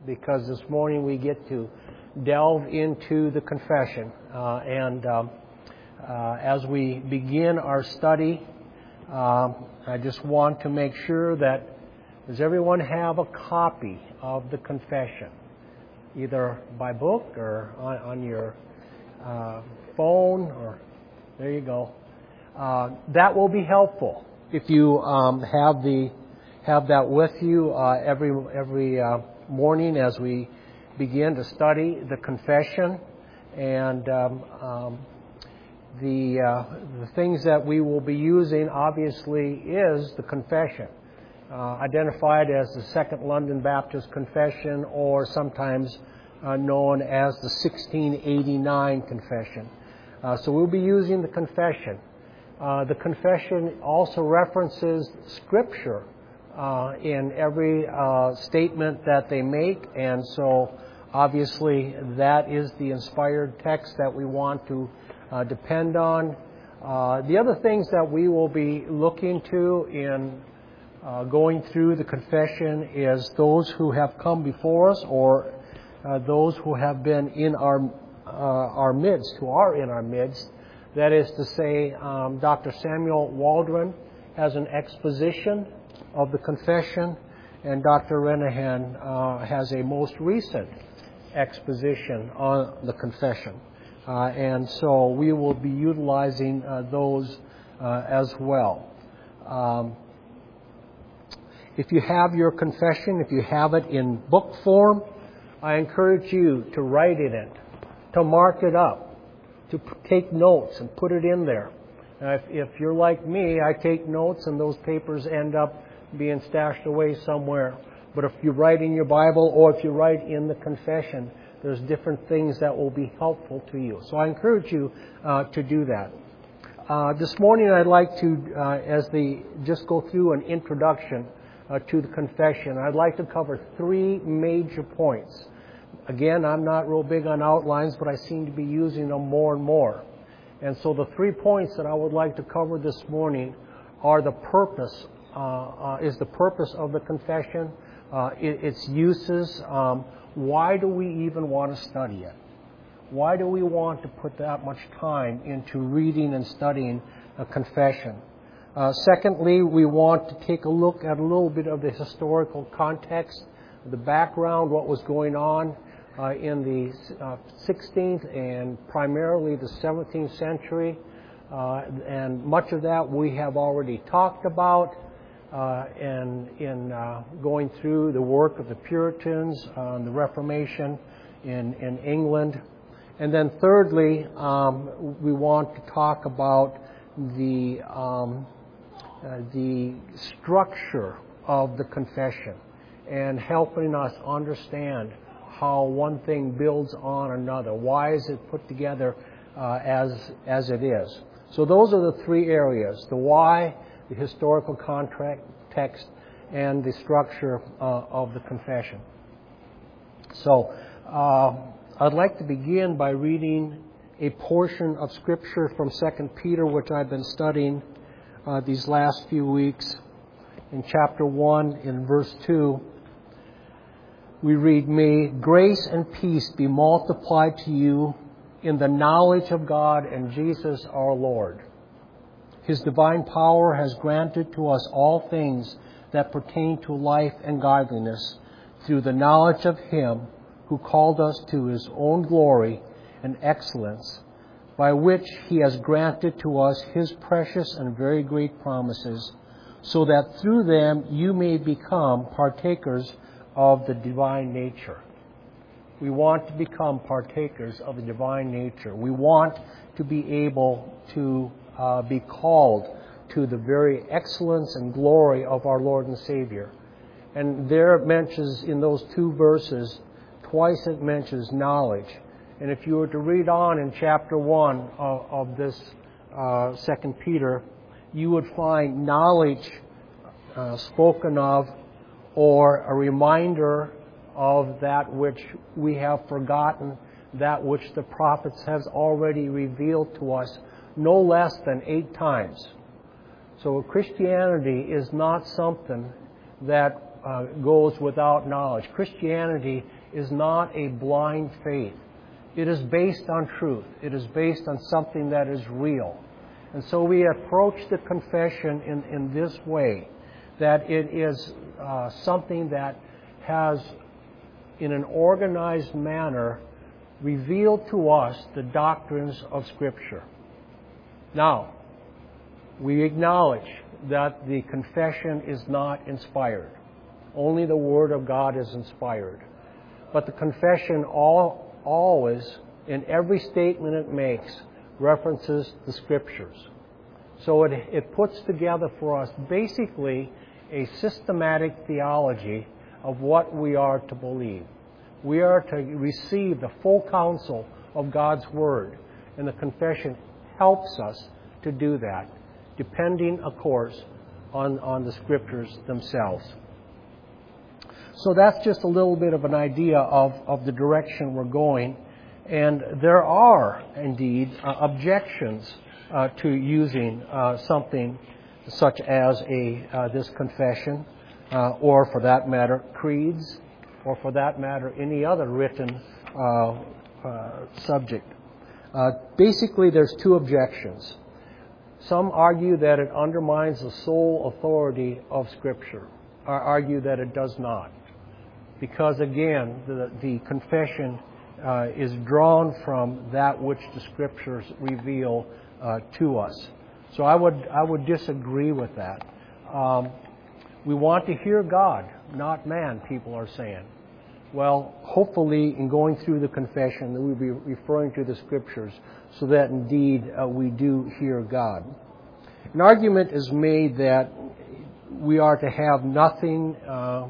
because this morning we get to delve into the confession. As we begin our study, I just want to make sure that does everyone have a copy of the confession, either by book or on your phone, or there you go. That will be helpful if you have that with you every morning as we begin to study the confession. And the things that we will be using, obviously, is the confession, identified as the Second London Baptist Confession, or sometimes known as the 1689 Confession. So we'll be using the confession. The confession also references Scripture in every statement that they make, and so obviously that is the inspired text that we want to depend on. The other things that we will be looking to in going through the confession is those who have come before us, or those who have been in our midst, who are in our midst. That is to say, Dr. Samuel Waldron has an exposition of the confession, and Dr. Renahan has a most recent exposition on the confession. And so we will be utilizing those as well. If you have your confession, if you have it in book form, I encourage you to write in it, to mark it up, to take notes and put it in there. If you're like me, I take notes and those papers end up being stashed away somewhere. But if you write in your Bible, or if you write in the confession, there's different things that will be helpful to you. So I encourage you to do that. This morning I'd like to, just go through an introduction to the confession. I'd like to cover three major points. Again, I'm not real big on outlines, but I seem to be using them more and more. And so the 3 points that I would like to cover this morning are the purpose, is the purpose of the confession, its uses. Why do we even want to study it? Why do we want to put that much time into reading and studying a confession? Secondly, we want to take a look at a little bit of the historical context, the background, what was going on in the 16th and primarily the 17th century. And much of that we have already talked about in going through the work of the Puritans, the Reformation in England. And then thirdly, we want to talk about the structure of the confession and helping us understand how one thing builds on another. Why is it put together as it is? So those are the three areas: the why, the historical context, and the structure of the confession. So I'd like to begin by reading a portion of Scripture from 2 Peter, which I've been studying these last few weeks. In chapter 1, in verse 2, we read, "May grace and peace be multiplied to you in the knowledge of God and Jesus our Lord. His divine power has granted to us all things that pertain to life and godliness through the knowledge of Him who called us to His own glory and excellence, by which He has granted to us His precious and very great promises, so that through them you may become partakers of the divine nature." We want to become partakers of the divine nature. We want to be able to be called to the very excellence and glory of our Lord and Savior. And there it mentions in those 2 verses, twice it mentions knowledge. And if you were to read on in chapter 1 of this 2 Peter, you would find knowledge spoken of, or a reminder of that which we have forgotten, that which the prophets has already revealed to us no less than 8 times. So Christianity is not something that goes without knowledge. Christianity is not a blind faith. It is based on truth. It is based on something that is real. And so we approach the confession in this way, that it is something that has, in an organized manner, revealed to us the doctrines of Scripture. Now, we acknowledge that the confession is not inspired. Only the Word of God is inspired. But the confession always, in every statement it makes, references the Scriptures. So it puts together for us basically a systematic theology of what we are to believe. We are to receive the full counsel of God's Word, and the confession helps us to do that, depending, of course, on the Scriptures themselves. So that's just a little bit of an idea of the direction we're going. And there are, indeed, objections to using something such as this confession, or for that matter, creeds, or for that matter, any other written subject. Basically, there's two objections. Some argue that it undermines the sole authority of Scripture, or argue that it does not. Because, again, the confession is drawn from that which the Scriptures reveal to us. So I would disagree with that. We want to hear God, not man, people are saying. Well, hopefully, in going through the confession, that we'll be referring to the Scriptures so that indeed we do hear God. An argument is made that we are to have nothing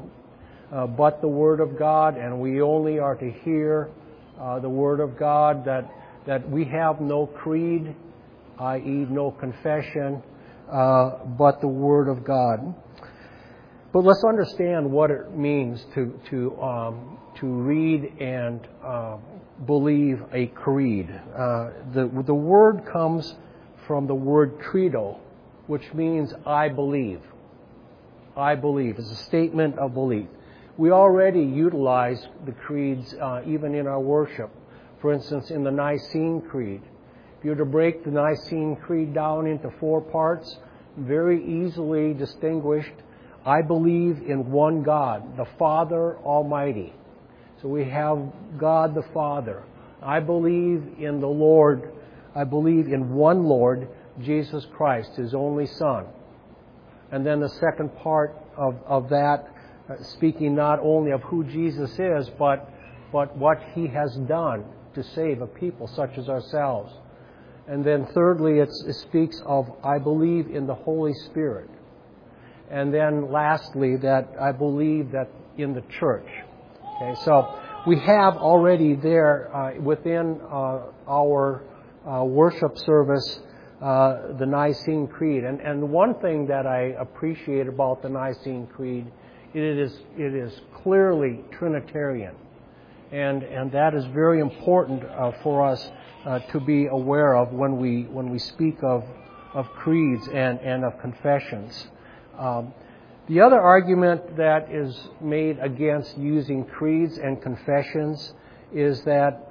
but the Word of God, and we only are to hear the Word of God, that we have no creed, i.e. no confession, but the Word of God. But let's understand what it means to read and believe a creed. The word comes from the word credo, which means I believe. I believe. It's a statement of belief. We already utilize the creeds even in our worship. For instance, in the Nicene Creed. If you were to break the Nicene Creed down into 4 parts, very easily distinguished, I believe in one God, the Father Almighty. So we have God the Father. I believe in the Lord. I believe in one Lord, Jesus Christ, His only Son. And then the second part of that, speaking not only of who Jesus is, but what He has done to save a people such as ourselves. And then thirdly, it speaks of I believe in the Holy Spirit. And then lastly, that I believe that in the church. Okay, so we have already there within our worship service the Nicene Creed. And one thing that I appreciate about the Nicene Creed, it is clearly Trinitarian. And that is very important for us to be aware of when we speak of creeds and of confessions. The other argument that is made against using creeds and confessions is that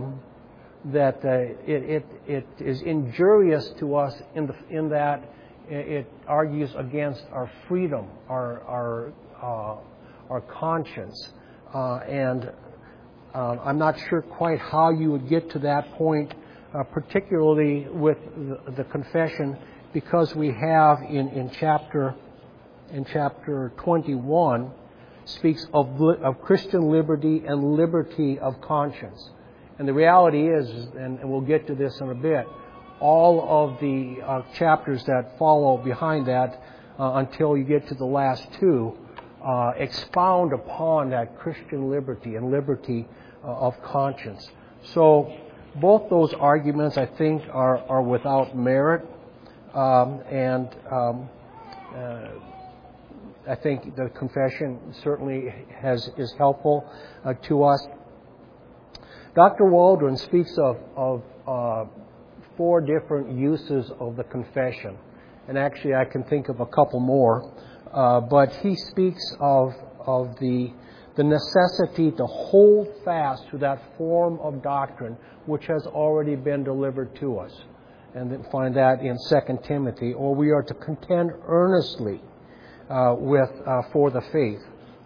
it is injurious to us in that it argues against our freedom, our conscience, and I'm not sure quite how you would get to that point, particularly with the confession, because we have in chapter 21 speaks of Christian liberty and liberty of conscience. And the reality is, and we'll get to this in a bit, all of the chapters that follow behind that until you get to the last 2 expound upon that Christian liberty and liberty of conscience. So both those arguments, I think, are without merit, and I think the confession certainly is helpful to us. Dr. Waldron speaks of 4 different uses of the confession, and actually I can think of a couple more. But he speaks of of the necessity to hold fast to that form of doctrine which has already been delivered to us. And then find that in 2 Timothy. Or we are to contend earnestly for the faith,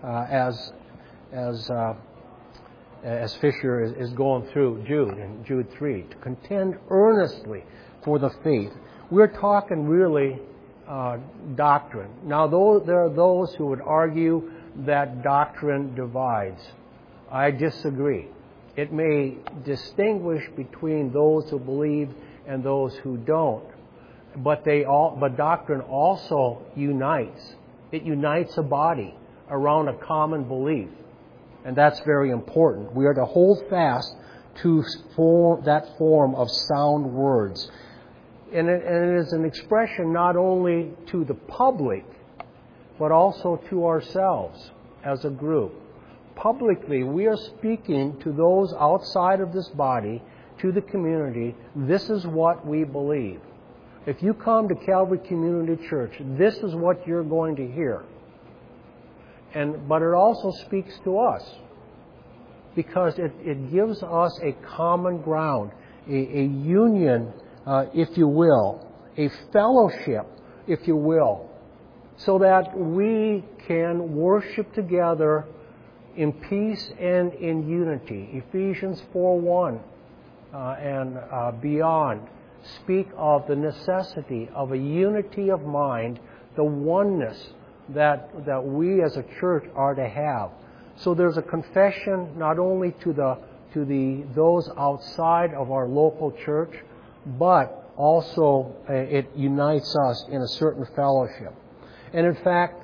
as Fisher is going through Jude, in Jude 3, to contend earnestly for the faith. We're talking really doctrine. Now, there are those who would argue that doctrine divides. I disagree. It may distinguish between those who believe and those who don't, but doctrine also unites. It unites a body around a common belief. And that's very important. We are to hold fast to that form of sound words. And it is an expression not only to the public, but also to ourselves as a group. Publicly, we are speaking to those outside of this body, to the community. This is what we believe. If you come to Calvary Community Church, this is what you're going to hear. But it also speaks to us, because it gives us a common ground, a union, if you will, a fellowship, if you will, so that we can worship together in peace and in unity. Ephesians 4:1 and beyond speak of the necessity of a unity of mind, the oneness that we as a church are to have. So there's a confession not only to those outside of our local church, but also it unites us in a certain fellowship. And in fact,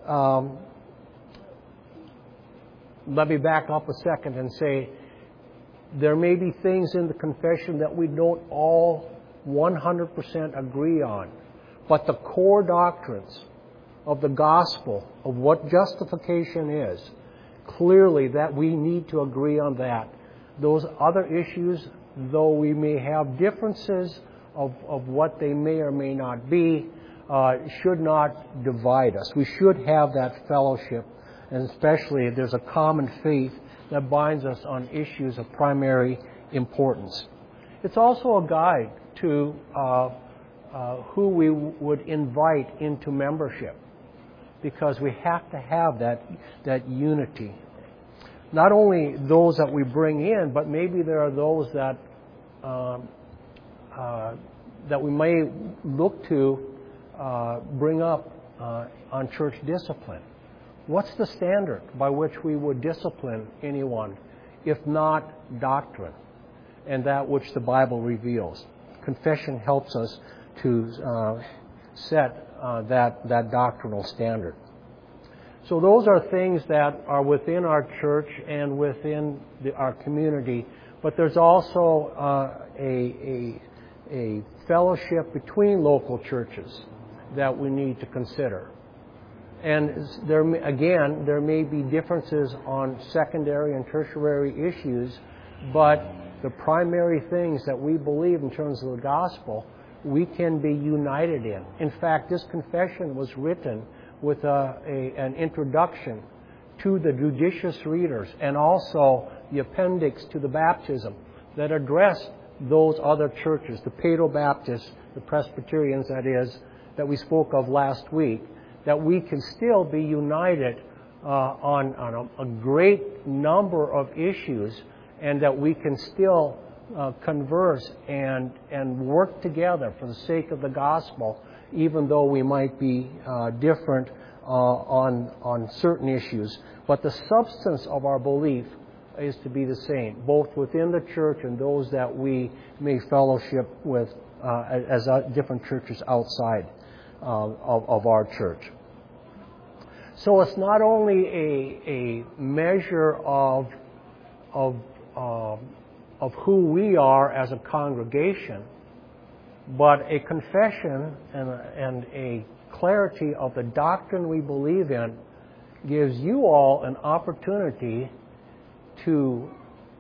let me back up a second and say there may be things in the confession that we don't all 100% agree on, but the core doctrines of the gospel, of what justification is, clearly that we need to agree on that. Those other issues, though we may have differences of what they may or may not be, should not divide us. We should have that fellowship, and especially if there's a common faith that binds us on issues of primary importance. It's also a guide to who we would invite into membership, because we have to have that unity. Not only those that we bring in, but maybe there are those that that we may look to bring up on church discipline. What's the standard by which we would discipline anyone, if not doctrine and that which the Bible reveals? Confession helps us to set that doctrinal standard. So those are things that are within our church and within our community, but there's also a fellowship between local churches that we need to consider. And there may be differences on secondary and tertiary issues, but the primary things that we believe in terms of the gospel, we can be united in. In fact, this confession was written with an introduction to the judicious readers and also the appendix to the baptism that addressed those other churches, the Paedo-Baptists, the Presbyterians, that is, that we spoke of last week, that we can still be united on a great number of issues, and that we can still converse and work together for the sake of the gospel, even though we might be different on certain issues. But the substance of our belief is to be the same, both within the church and those that we may fellowship with as different churches outside of our church. So it's not only a measure of who we are as a congregation, but a confession and a clarity of the doctrine we believe in gives you all an opportunity to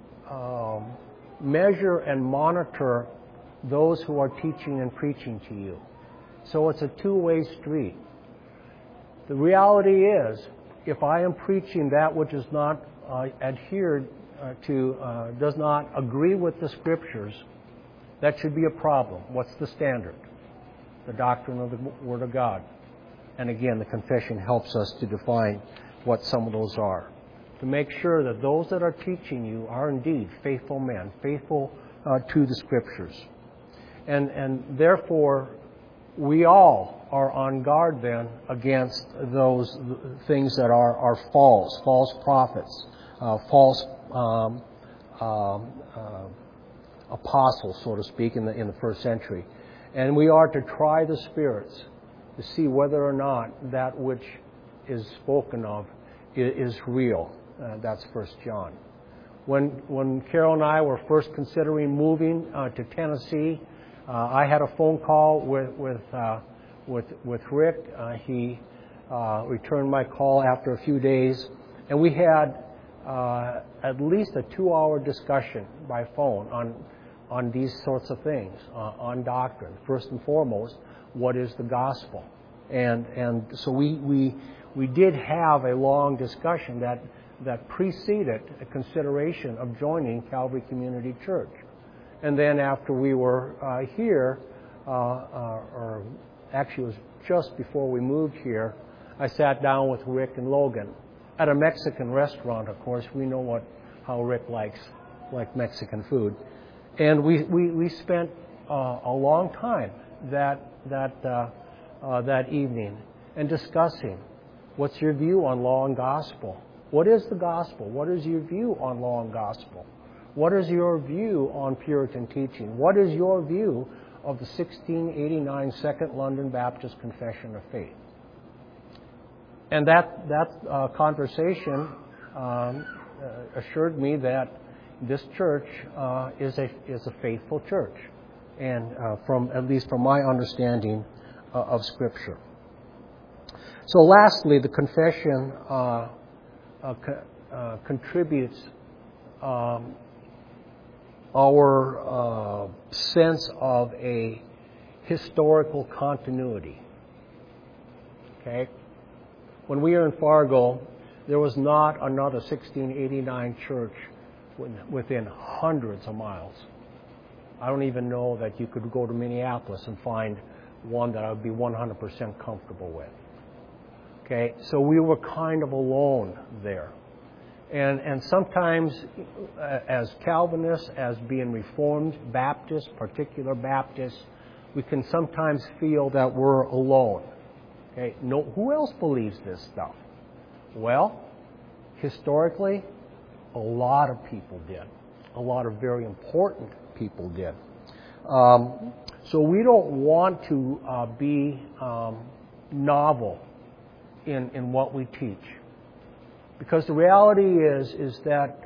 measure and monitor those who are teaching and preaching to you. So it's a two-way street. The reality is, if I am preaching that which is not adhered to, does not agree with the Scriptures, that should be a problem. What's the standard? The doctrine of the Word of God. And again, the confession helps us to define what some of those are. To make sure that those that are teaching you are indeed faithful men, faithful to the Scriptures. And therefore, we all are on guard then against those things that are false prophets, false apostles, so to speak, in the first century. And we are to try the spirits to see whether or not that which is spoken of is real. That's 1 John. When Carol and I were first considering moving to Tennessee, I had a phone call with Rick. He returned my call after a few days, and we had at least a 2-hour discussion by phone on these sorts of things, on doctrine. First and foremost, what is the gospel? And so we did have a long discussion that preceded a consideration of joining Calvary Community Church. And then after we were here, or actually it was just before we moved here, I sat down with Rick and Logan at a Mexican restaurant. Of course, we know how Rick likes Mexican food. And we spent a long time that evening and discussing, what's your view on law and gospel? What is the gospel? What is your view on law and gospel? What is your view on Puritan teaching? What is your view of the 1689 Second London Baptist Confession of Faith? And that conversation assured me that this church is a faithful church, and at least from my understanding of Scripture. So, lastly, the confession contributes our sense of a historical continuity. Okay? When we were in Fargo, there was not another 1689 church within hundreds of miles. I don't even know that you could go to Minneapolis and find one that I would be 100% comfortable with. Okay? So we were kind of alone there. And sometimes, as Calvinists, as being Reformed Baptists, particular Baptists, we can sometimes feel that we're alone. Okay, no, who else believes this stuff? Well, historically, a lot of people did. A lot of very important people did. So we don't want to be novel in what we teach. Because the reality is that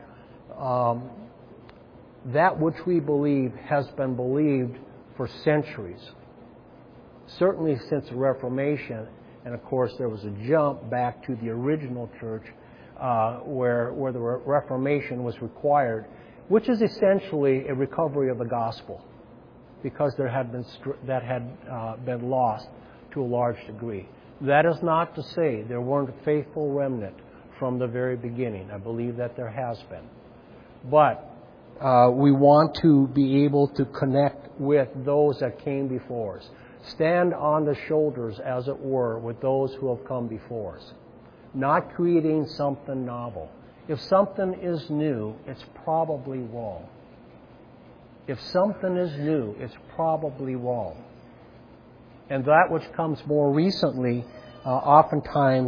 that which we believe has been believed for centuries. Certainly since the Reformation, and of course there was a jump back to the original church where the Reformation was required, which is essentially a recovery of the gospel, because that had been lost to a large degree. That is not to say there weren't a faithful remnant from the very beginning. I believe that there has been. But we want to be able to connect with those that came before us. Stand on the shoulders, as it were, with those who have come before us. Not creating something novel. If something is new, it's probably wrong. If something is new, it's probably wrong. And that which comes more recently oftentimes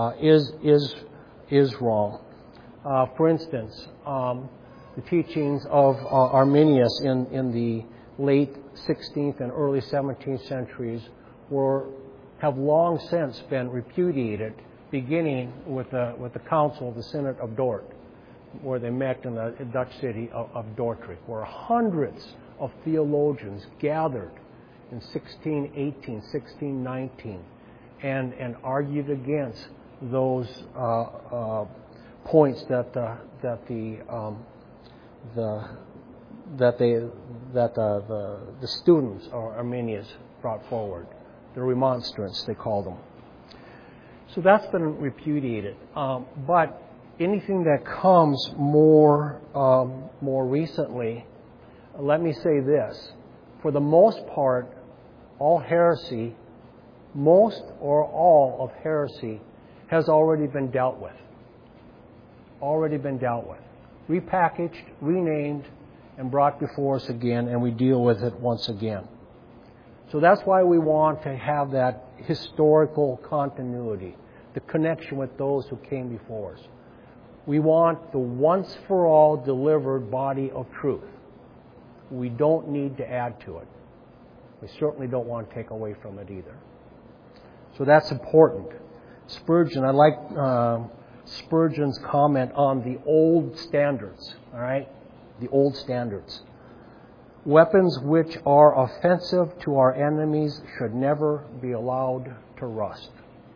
is wrong. For instance, the teachings of Arminius in the late 16th and early 17th centuries have long since been repudiated, beginning with the Council of the Synod of Dort, where they met in the Dutch city of Dordrecht, where hundreds of theologians gathered in 1618, 1619, and argued against those points that the students or Arminius brought forward, the remonstrants they called them. So that's been repudiated. But anything that comes more recently, let me say this. For the most part, all heresy, most or all of heresy, has already been dealt with. Already been dealt with. Repackaged, renamed, and brought before us again, and we deal with it once again. So that's why we want to have that historical continuity, the connection with those who came before us. We want the once-for-all delivered body of truth. We don't need to add to it. We certainly don't want to take away from it either. So that's important. Spurgeon, I like Spurgeon's comment on the old standards, all right? The old standards. Weapons which are offensive to our enemies should never be allowed to rust.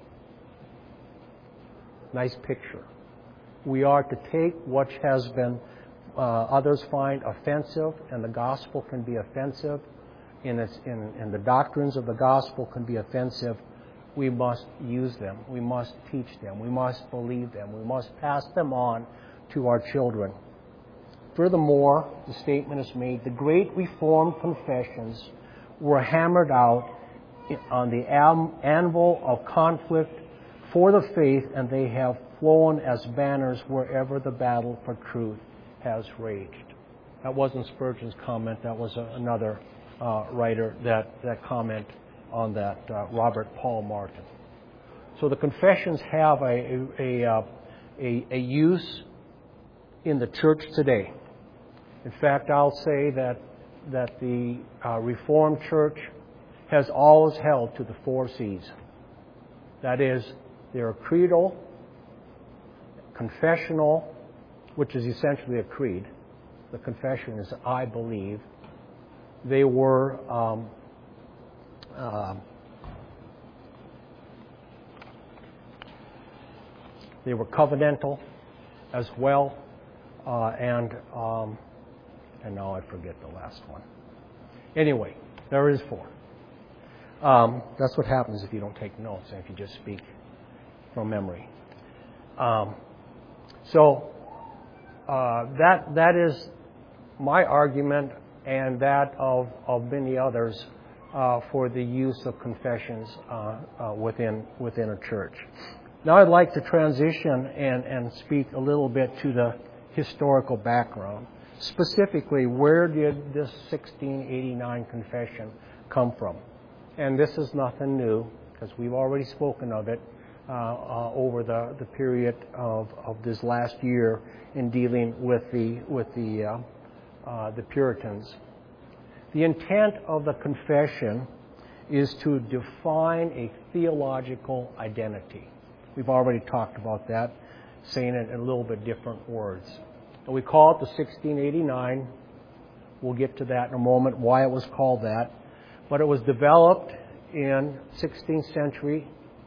Nice picture. We are to take what has been others find offensive, and the gospel can be offensive, and the doctrines of the gospel can be offensive. We must use them. We must teach them. We must believe them. We must pass them on to our children. Furthermore, the statement is made, the great Reformed confessions were hammered out on the anvil of conflict for the faith, and they have flown as banners wherever the battle for truth has raged. That wasn't Spurgeon's comment. That was another writer that comment on that, Robert Paul Martin. So the confessions have a use in the church today. In fact, I'll say that the Reformed Church has always held to the 4 C's. That is, they're creedal, confessional, which is essentially a creed. The confession is I believe. They were covenantal as well, and now I forget the last one. Anyway, there is 4. That's what happens if you don't take notes and if you just speak from memory. So that is my argument and that of many others for the use of confessions within a church. Now I'd like to transition and speak a little bit to the historical background. Specifically, where did this 1689 confession come from? And this is nothing new, because we've already spoken of it over the period of this last year in dealing with the Puritans. The intent of the confession is to define a theological identity. We've already talked about that, saying it in a little bit different words. And we call it the 1689. We'll get to that in a moment, why it was called that. But it was developed in 17th century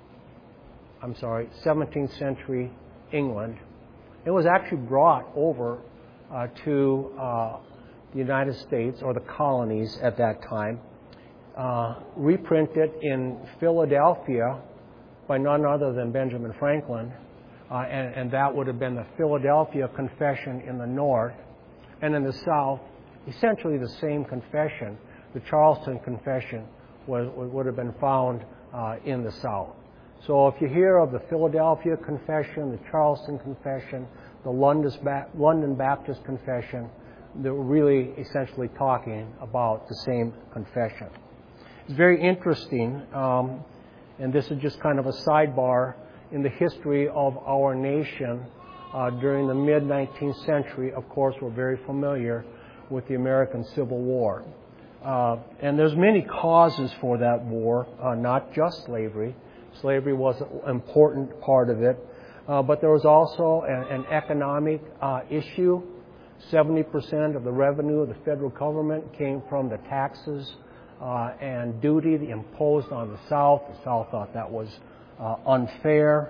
England. It was actually brought over to the United States, or the colonies at that time, reprinted in Philadelphia by none other than Benjamin Franklin, and that would have been the Philadelphia Confession in the north, and in the south, essentially the same confession. The Charleston Confession would have been found in the south. So if you hear of the Philadelphia Confession, the Charleston Confession, the London Baptist Confession, they're really essentially talking about the same confession. It's very interesting, and this is just kind of a sidebar in the history of our nation during the mid-19th century. Of course, we're very familiar with the American Civil War. And there's many causes for that war, not just slavery. Slavery was an important part of it. But there was also an economic issue. 70% of the revenue of the federal government came from the taxes and duty imposed on the South. The South thought that was unfair.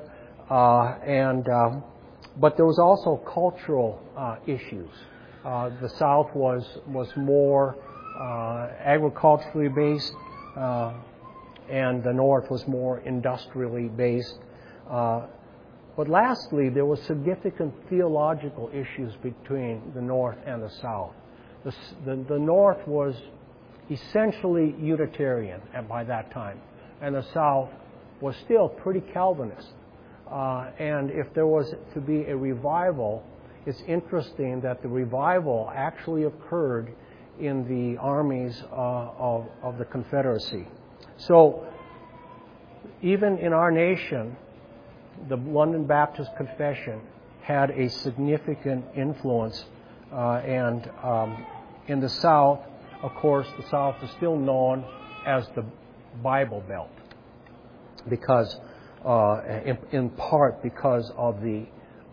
But there was also cultural issues. The South was more agriculturally based, and the North was more industrially based. But lastly, there were significant theological issues between the North and the South. The North was essentially Unitarian by that time, and the South was still pretty Calvinist. And if there was to be a revival, it's interesting that the revival actually occurred in the armies of the Confederacy. So even in our nation, the London Baptist Confession had a significant influence. And in the South, of course, the South is still known as the Bible Belt, because in part because of the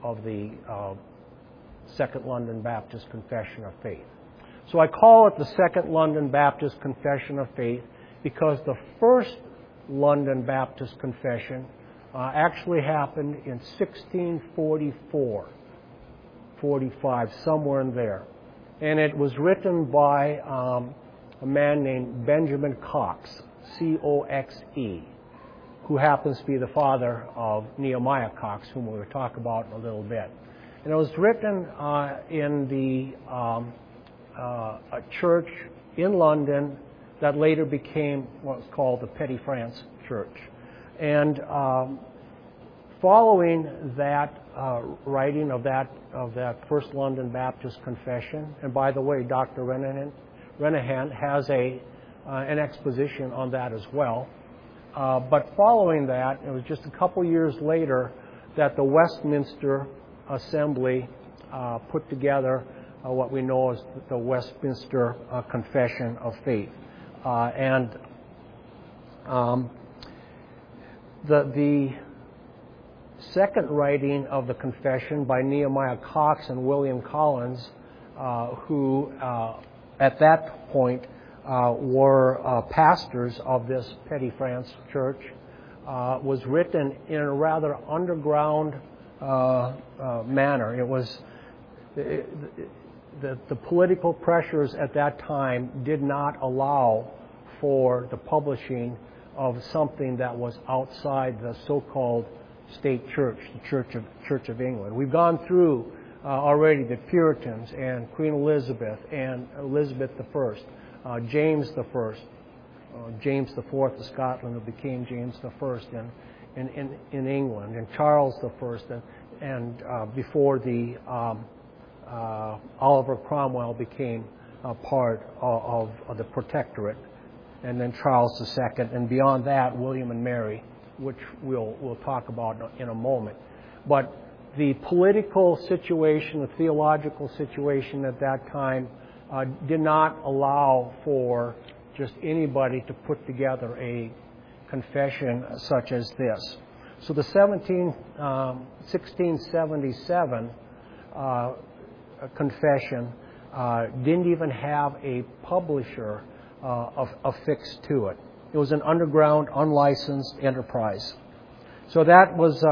Second London Baptist Confession of Faith. So I call it the Second London Baptist Confession of Faith because the First London Baptist Confession actually happened in 1644, 45, somewhere in there. And it was written by a man named Benjamin Coxe, C-O-X-E, who happens to be the father of Nehemiah Coxe, whom we will talk about in a little bit. And it was written in a church in London that later became what was called the Petty France Church. And following that writing of that First London Baptist Confession, and by the way, Dr. Renahan has an exposition on that as well. But following that, it was just a couple years later that the Westminster Assembly put together what we know as the Westminster Confession of Faith. The second writing of the confession by Nehemiah Coxe and William Collins, who at that point were pastors of this Petty France church, was written in a rather underground manner. It was the political pressures at that time did not allow for the publishing of something that was outside the so-called state church, the Church of England. We've gone through already the Puritans and Queen Elizabeth and Elizabeth I, James I, James IV of Scotland, who became James I in England, and Charles I, and before the Oliver Cromwell became part of the Protectorate, and then Charles II, and beyond that, William and Mary, which we'll talk about in a moment. But the political situation, the theological situation at that time did not allow for just anybody to put together a confession such as this. So the 1677 confession didn't even have a publisher affixed to it. It was an underground, unlicensed enterprise. So that was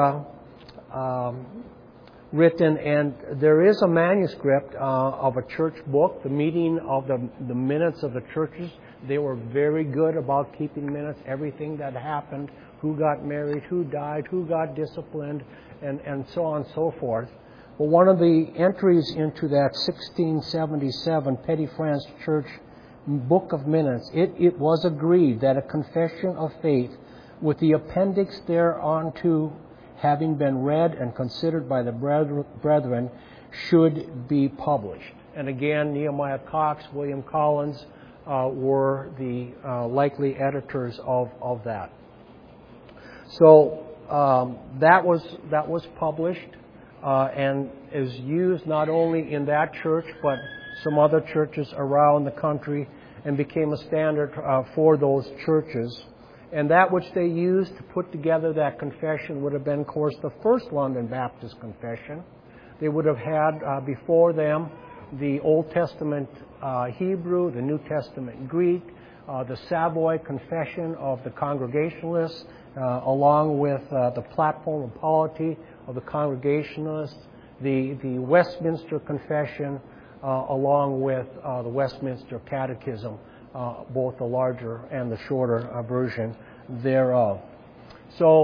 written, and there is a manuscript of a church book, the meeting of the minutes of the churches. They were very good about keeping minutes, everything that happened, who got married, who died, who got disciplined, and so on and so forth. Well, one of the entries into that 1677 Petty France Church Book of Minutes, it was agreed that a confession of faith with the appendix thereunto having been read and considered by the brethren should be published. And again, Nehemiah Coxe, William Collins were the likely editors of that. So that was published and is used not only in that church but some other churches around the country, and became a standard for those churches. And that which they used to put together that confession would have been, of course, the First London Baptist Confession. They would have had before them the Old Testament Hebrew, the New Testament Greek, the Savoy Confession of the Congregationalists, along with the Platform of Polity of the Congregationalists, the Westminster Confession, along with the Westminster Catechism, both the larger and the shorter version thereof. So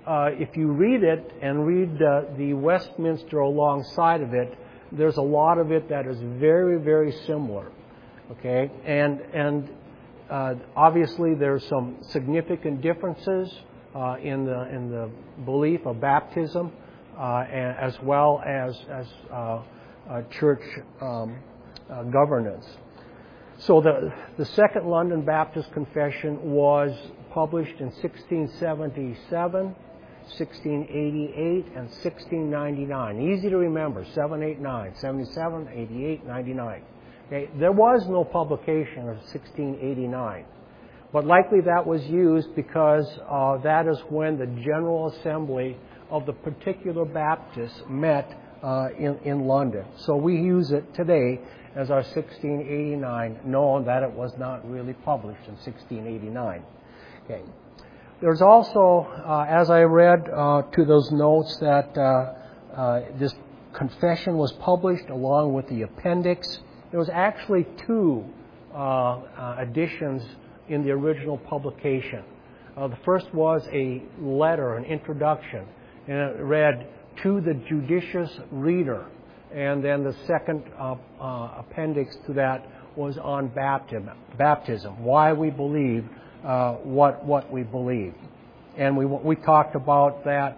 if you read it and read the Westminster alongside of it, there's a lot of it that is very, very similar. Okay, and obviously there's some significant differences in the belief of baptism, as well as church governance. So the Second London Baptist Confession was published in 1677, 1688, and 1699. Easy to remember, 789, 77, 88, 99. Okay, there was no publication of 1689, but likely that was used because that is when the General Assembly of the particular Baptists met in London. So we use it today as our 1689, knowing that it was not really published in 1689. Okay. There's also, as I read to those notes, that this confession was published along with the appendix. There was actually two editions in the original publication. The first was a letter, an introduction, and it read, "To the judicious reader." And then the second appendix to that was on baptism, why we believe what we believe. And we talked about that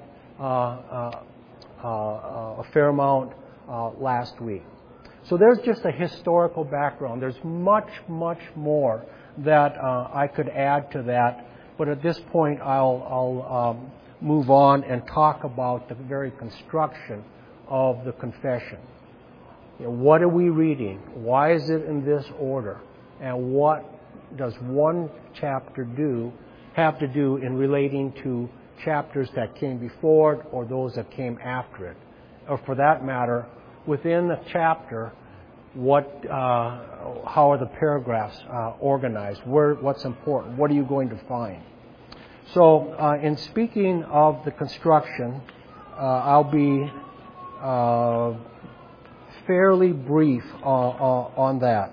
a fair amount last week. So there's just a historical background. There's much, much more that I could add to that, but at this point I'll move on and talk about the very construction of the confession. You know, what are we reading? Why is it in this order? And what does one chapter have to do in relating to chapters that came before it or those that came after it? Or for that matter, within the chapter, how are the paragraphs organized? What's important? What are you going to find? So, in speaking of the construction, I'll be fairly brief on that.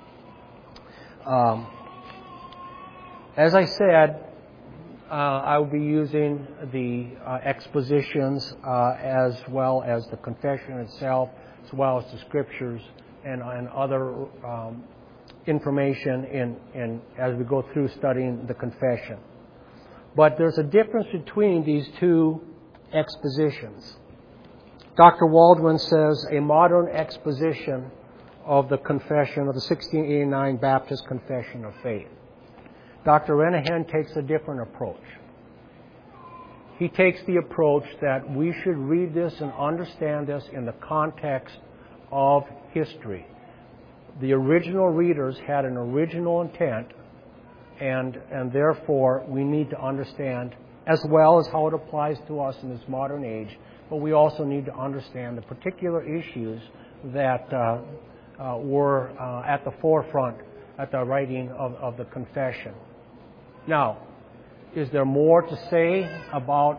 As I said, I'll be using the expositions as well as the confession itself, as well as the scriptures and other information as we go through studying the confession. But there's a difference between these two expositions. Dr. Waldron says a modern exposition of the confession of the 1689 Baptist Confession of Faith. Dr. Renihan takes a different approach. He takes the approach that we should read this and understand this in the context of history. The original readers had an original intent, and therefore we need to understand as well as how it applies to us in this modern age, but we also need to understand the particular issues that were at the forefront at the writing of the confession. Now, is there more to say about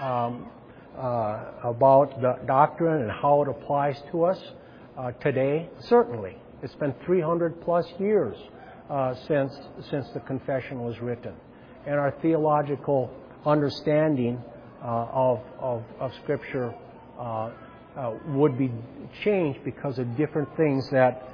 the doctrine and how it applies to us today? Certainly. It's been 300 plus years since the confession was written, and our theological understanding of Scripture would be changed because of different things that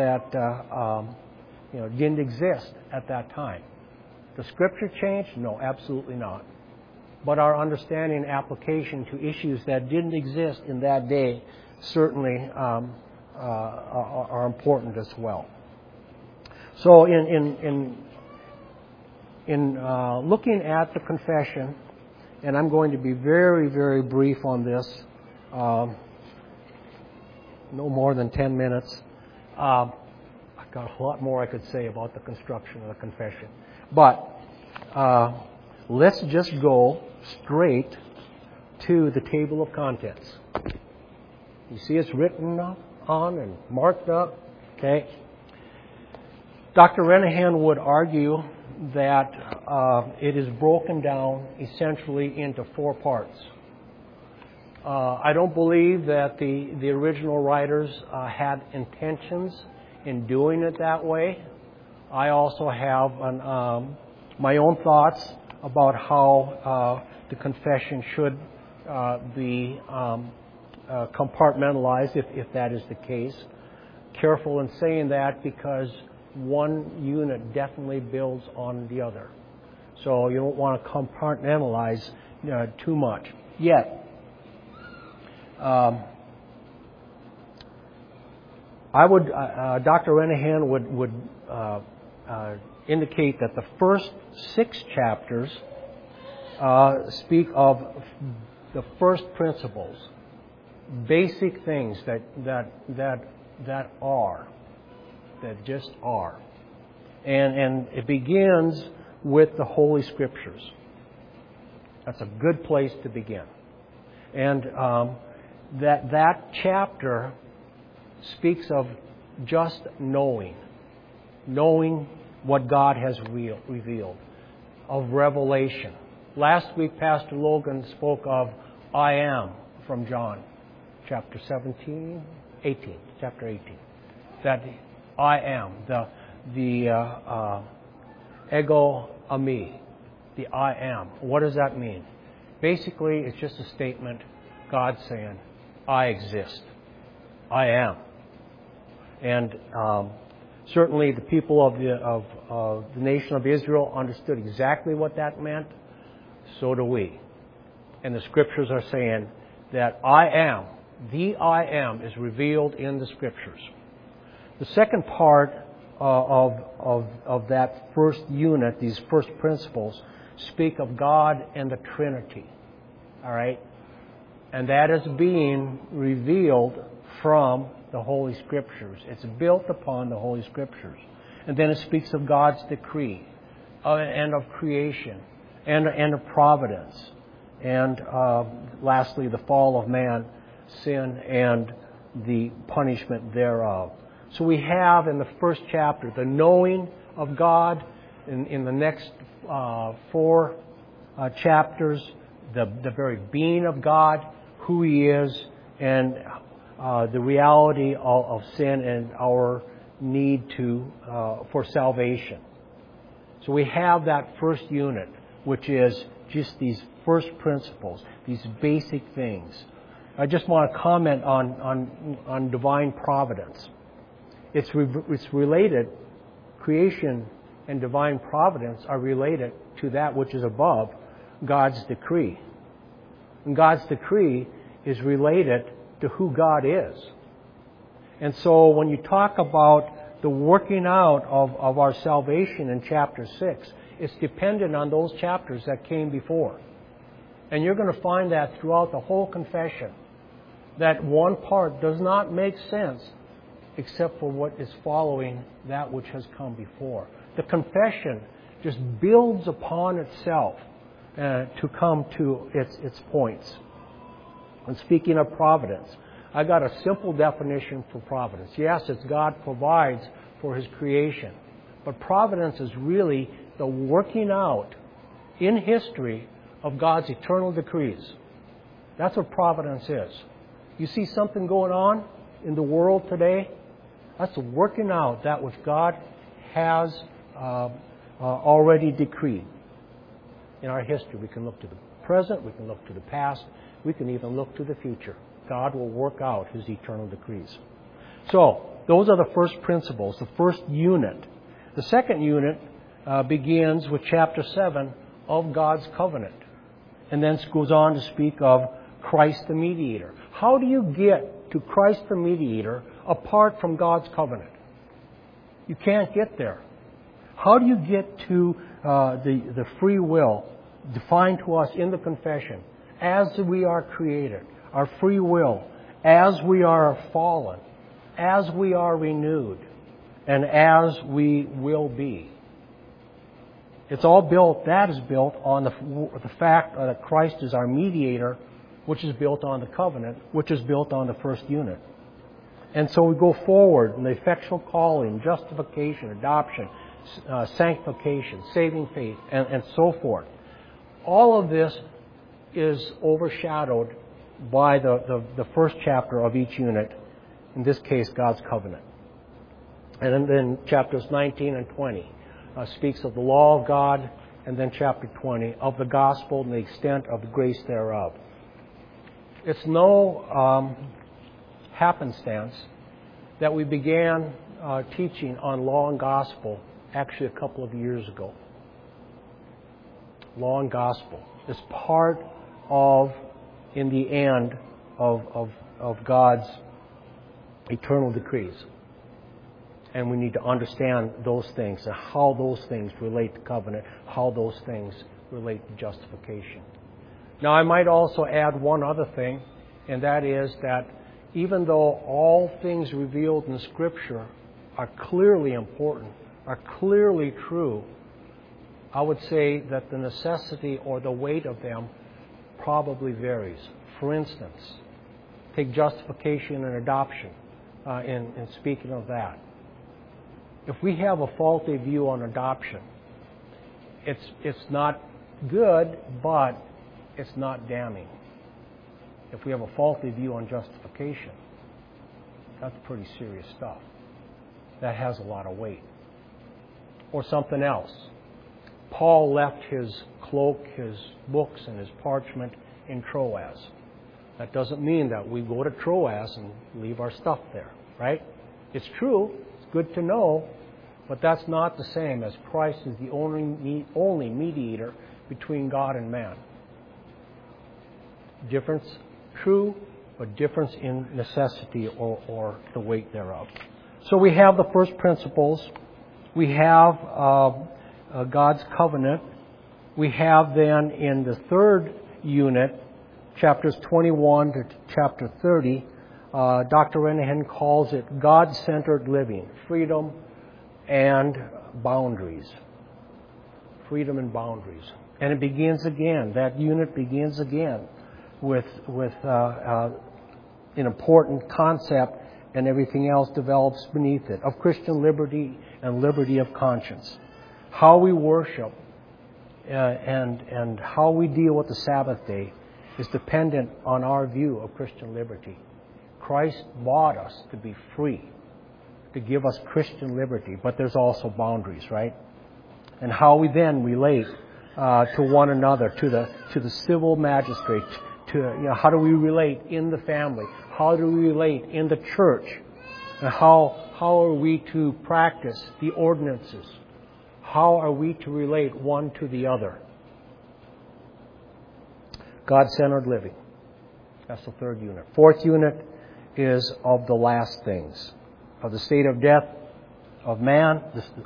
didn't exist at that time. The Scripture changed? No, absolutely not. But our understanding and application to issues that didn't exist in that day certainly are important as well. So in looking at the confession, and I'm going to be very, very brief on this, no more than 10 minutes. I've got a lot more I could say about the construction of the confession. But let's just go straight to the table of contents. You see it's written on and marked up. Okay. Dr. Renihan would argue that it is broken down essentially into 4 parts. I don't believe that the original writers had intentions in doing it that way. I also have my own thoughts about how the confession should be compartmentalized, if that is the case. Careful in saying that because one unit definitely builds on the other. So you don't want to compartmentalize too much. Yet, Dr. Renahan would indicate that the first 6 chapters speak of the first principles, basic things that just are. And it begins with the Holy Scriptures. That's a good place to begin. And that chapter speaks of just knowing what God has revealed, of revelation. Last week, Pastor Logan spoke of I am from John, chapter 18. That I am, the ego eimi, the I am. What does that mean? Basically, it's just a statement, God saying, I exist. I am. And certainly the people of the nation of Israel understood exactly what that meant. So do we. And the Scriptures are saying that I am, the I am, is revealed in the Scriptures. The second part of that first unit, these first principles, speak of God and the Trinity. All right? And that is being revealed from the Holy Scriptures. It's built upon the Holy Scriptures. And then it speaks of God's decree and of creation and of providence. And lastly, the fall of man, sin, and the punishment thereof. So we have in the first chapter the knowing of God. In the next 4 chapters, the very being of God, who He is, and the reality of sin and our need for salvation. So we have that first unit, which is just these first principles, these basic things. I just want to comment on divine providence. It's related, creation and divine providence are related to that which is above, God's decree. And God's decree is related to who God is. And so when you talk about the working out of our salvation in chapter 6, it's dependent on those chapters that came before. And you're going to find that throughout the whole confession, that one part does not make sense except for what is following that which has come before. The confession just builds upon itself to come to its points. And speaking of providence, I got a simple definition for providence. Yes, it's God provides for His creation. But providence is really the working out in history of God's eternal decrees. That's what providence is. You see something going on in the world today? That's working out that which God has already decreed. In our history, we can look to the present, we can look to the past, we can even look to the future. God will work out His eternal decrees. So, those are the first principles, the first unit. The second unit begins with chapter 7 of God's covenant, and then goes on to speak of Christ the mediator. How do you get to Christ the mediator apart from God's covenant? You can't get there. How do you get to the free will defined to us in the confession as we are created, our free will, as we are fallen, as we are renewed, and as we will be? It's all built, that is built on the fact that Christ is our mediator, which is built on the covenant, which is built on the first unit. And so we go forward in the effectual calling, justification, adoption, sanctification, saving faith, and so forth. All of this is overshadowed by the first chapter of each unit, in this case, God's covenant. And then chapters 19 and 20 speaks of the law of God and then chapter 20, of the gospel and the extent of the grace thereof. It's no happenstance that we began teaching on law and gospel actually a couple of years ago. Law and gospel is part of, in the end, of God's eternal decrees. And we need to understand those things and how those things relate to covenant, how those things relate to justification. Now, I might also add one other thing, and that is that even though all things revealed in Scripture are clearly important, are clearly true, I would say that the necessity or the weight of them probably varies. For instance, take justification and adoption in speaking of that. If we have a faulty view on adoption, it's not good, but it's not damning. If we have a faulty view on justification, that's pretty serious stuff. That has a lot of weight. Or something else. Paul left his cloak, his books, and his parchment in Troas. That doesn't mean that we go to Troas and leave our stuff there, right? It's true. It's good to know. But that's not the same as Christ is the only mediator between God and man. Difference, true, but difference in necessity or the weight thereof. So we have the first principles. We have God's covenant. We have then in the third unit, chapters 21 to chapter 30, Dr. Renihan calls it God-centered living, freedom and boundaries. Freedom and boundaries. And it begins again, that unit begins again with an important concept, and everything else develops beneath it, of Christian liberty and liberty of conscience. How we worship and how we deal with the Sabbath day is dependent on our view of Christian liberty. Christ bought us to be free, to give us Christian liberty, but there's also boundaries, right? And how we then relate to one another, to the civil magistrate, to how do we relate in the family? How do we relate in the church? And how are we to practice the ordinances? How are we to relate one to the other? God-centered living. That's the third unit. Fourth unit is of the last things, of the state of death of man,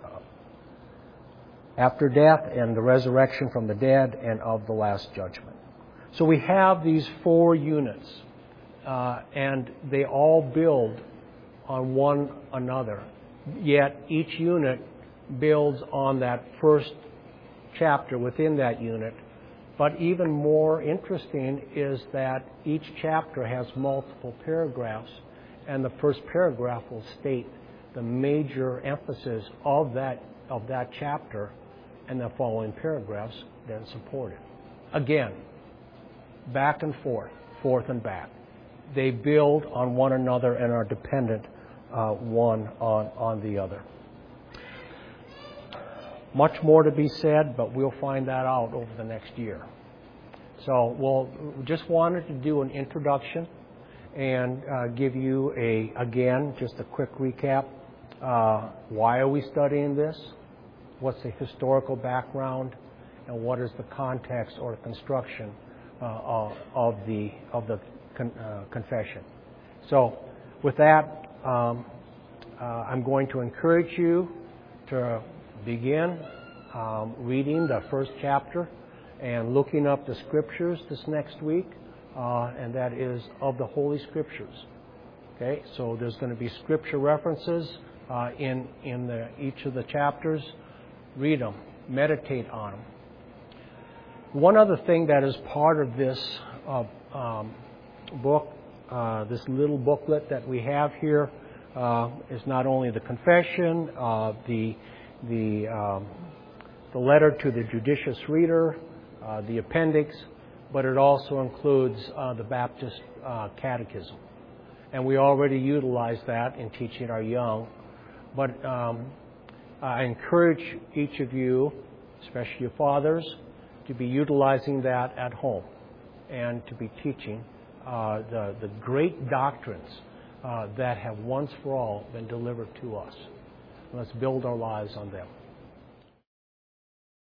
after death, and the resurrection from the dead, and of the last judgment. So we have these four units, and they all build on one another. Yet each unit builds on that first chapter within that unit. But even more interesting is that each chapter has multiple paragraphs, and the first paragraph will state the major emphasis of that chapter, and the following paragraphs then support it. Again, back and forth and back. They build on one another and are dependent one on the other. Much more to be said, but we'll find that out over the next year. So we'll just wanted to do an introduction and give you just a quick recap. Why are we studying this? What's the historical background? And what is the context or construction of the confession? So with that, I'm going to encourage you to begin reading the first chapter and looking up the Scriptures this next week, and that is of the Holy Scriptures. Okay, so there's going to be Scripture references in each of the chapters. Read them, meditate on them. One other thing that is part of this book, this little booklet that we have here, is not only the confession, the letter to the judicious reader, the appendix, but it also includes the Baptist Catechism. And we already utilize that in teaching our young. But I encourage each of you, especially your fathers, to be utilizing that at home and to be teaching the great doctrines that have once for all been delivered to us. Let's build our lives on them.